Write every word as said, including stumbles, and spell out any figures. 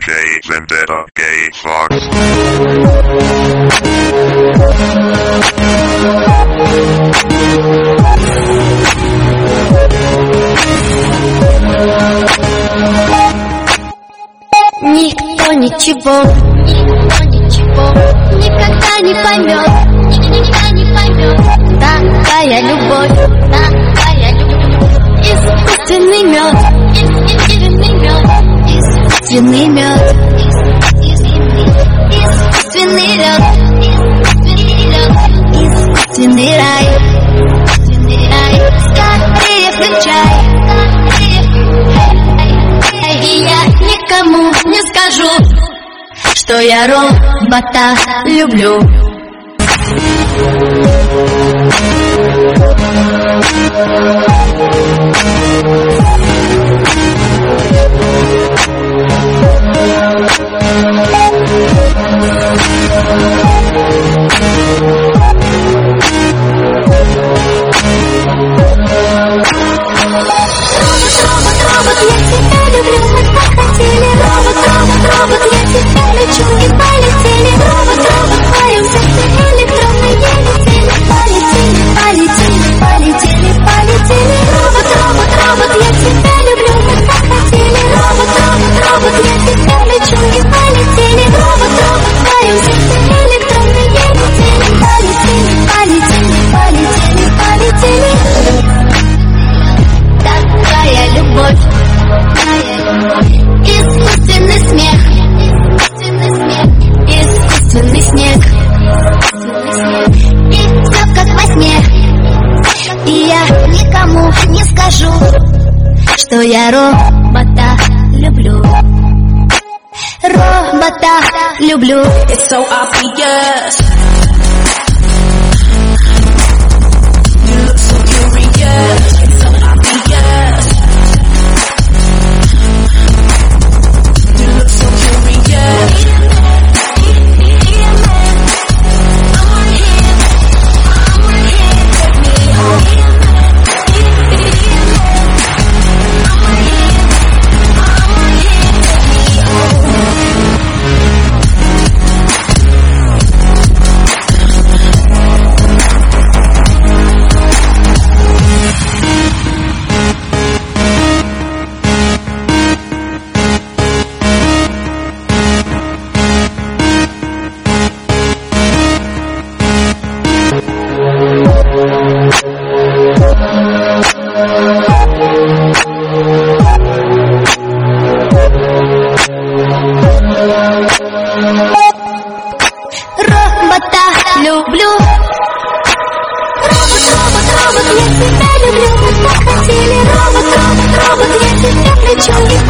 Jay Vendetta, Gay Fox. Никто ничего, никто ничего никогда не поймет, никогда не поймет. Такая любовь, такая любовь. Искусственный мед, искусственный мед, искусственный мед, искусственный лед, искусственный лед, искусственный рай, искусственный рай. Скорее включай, скорее включай. И я никому не скажу, что я робота люблю. Не скажу, что я робота люблю. Робота люблю. It's so obvious. You look so curious. It's so obvious. You look so curious. Робота люблю. Робот, робот, робот, я тебя люблю. Мы так хотели. Робот, робот, робот, я тебя хочу.